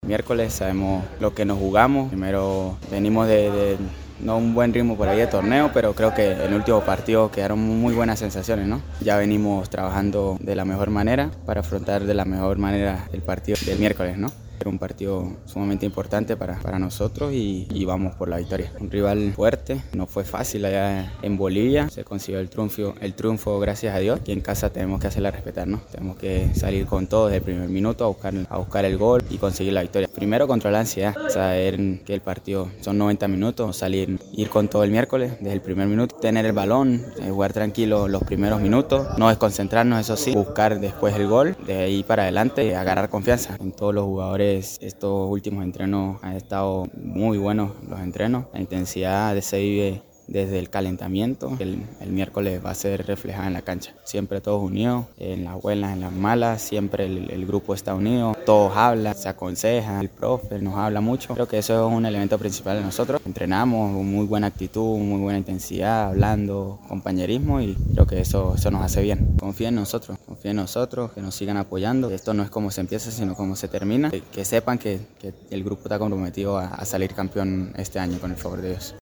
Miércoles sabemos lo que nos jugamos. Primero venimos de no un buen ritmo por ahí de torneo, pero creo que en el último partido quedaron muy buenas sensaciones, ¿no? Ya venimos trabajando de la mejor manera para afrontar de la mejor manera el partido del miércoles, ¿no? Era un partido sumamente importante para nosotros y vamos por la victoria. Un rival fuerte, no fue fácil allá en Bolivia, se consiguió el triunfo gracias a Dios, y en casa tenemos que hacerla respetar, ¿no? Tenemos que salir con todo desde el primer minuto a buscar el gol y conseguir la victoria. Primero controlar la ansiedad, saber que el partido son 90 minutos, ir con todo el miércoles desde el primer minuto, tener el balón, jugar tranquilo los primeros minutos, no desconcentrarnos, eso sí, buscar después el gol, de ahí para adelante agarrar confianza en todos los jugadores. Estos últimos entrenos han estado muy buenos los entrenos, la intensidad se vive desde el calentamiento. El miércoles va a ser reflejada en la cancha. Siempre todos unidos, en las buenas, en las malas, siempre el grupo está unido, todos hablan, se aconsejan, el profe nos habla mucho. Creo que eso es un elemento principal de nosotros. Entrenamos con muy buena actitud, muy buena intensidad, hablando, compañerismo, y creo que eso nos hace bien. Confíen en nosotros, que nos sigan apoyando. Esto no es como se empieza, sino como se termina. Que sepan que el grupo está comprometido a salir campeón este año, con el favor de Dios.